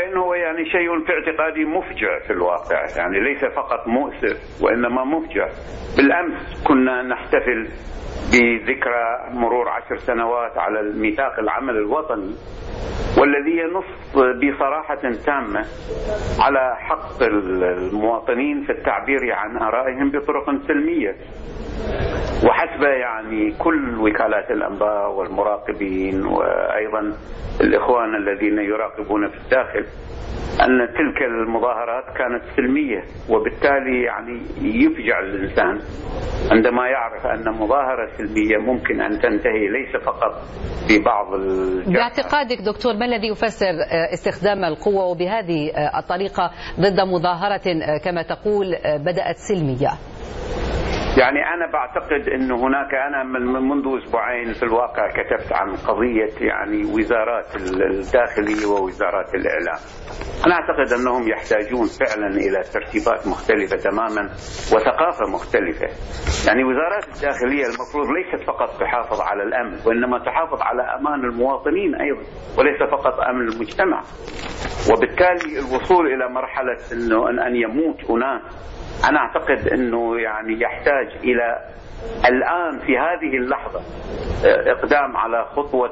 البحرين هو يعني شيء في اعتقادي مفجع في الواقع، يعني ليس فقط مؤسف وإنما مفجع. بالأمس كنا نحتفل بذكرى مرور 10 سنوات على الميثاق العمل الوطني، والذي ينص بصراحة تامة على حق المواطنين في التعبير عن آرائهم بطرق سلمية. وحسب يعني كل وكالات الأنباء والمراقبين وأيضا الإخوان الذين يراقبون في الداخل أن تلك المظاهرات كانت سلمية، وبالتالي يعني يفجع الإنسان عندما يعرف أن مظاهرة سلمية ممكن أن تنتهي ليس فقط ببعض باعتقادك دكتور ما الذي يفسر استخدام القوة وبهذه الطريقة ضد مظاهرة كما تقول بدأت سلمية؟ يعني أنا بعتقد أنه هناك، أنا منذ أسبوعين في الواقع كتبت عن قضية يعني وزارات الداخلية ووزارات الإعلام. أنا أعتقد أنهم يحتاجون فعلا إلى ترتيبات مختلفة تماما وثقافة مختلفة. يعني وزارات الداخلية المفروض ليست فقط تحافظ على الأمن، وإنما تحافظ على أمان المواطنين أيضا، وليس فقط أمن المجتمع. وبالتالي الوصول إلى مرحلة أنه أن يموت أناس، أنا أعتقد أنه يعني يحتاج إلى الآن في هذه اللحظة إقدام على خطوة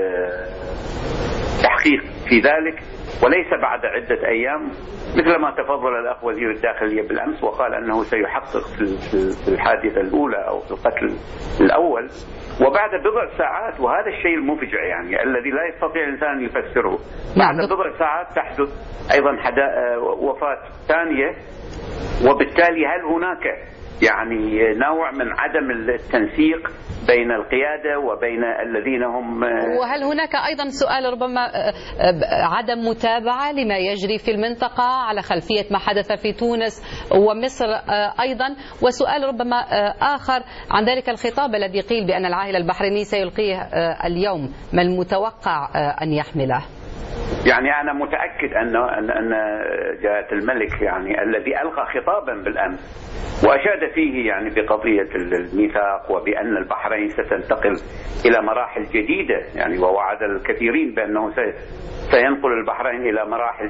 تحقيق في ذلك، وليس بعد عدة أيام مثل ما تفضل الأخ وزير الداخلية بالأمس وقال أنه سيحقق في الحادثة الأولى أو في القتل الأول، وبعد بضع ساعات، وهذا الشيء المفجع يعني الذي لا يستطيع الإنسان أن يفسره، بعد بضع ساعات تحدث أيضا وفاة ثانية. وبالتالي هل هناك يعني نوع من عدم التنسيق بين القيادة وبين الذين هم، وهل هناك أيضا سؤال ربما عدم متابعة لما يجري في المنطقة على خلفية ما حدث في تونس ومصر أيضا؟ وسؤال ربما آخر عن ذلك الخطاب الذي قيل بأن العاهل البحريني سيلقيه اليوم، ما المتوقع أن يحمله؟ يعني أنا متأكد أن جلالة الملك يعني الذي ألقى خطابا بالأمس وأشاد فيه يعني بقضية الميثاق وبأن البحرين ستنتقل إلى مراحل جديدة، يعني ووعد الكثيرين بأنه سينقل البحرين إلى مراحل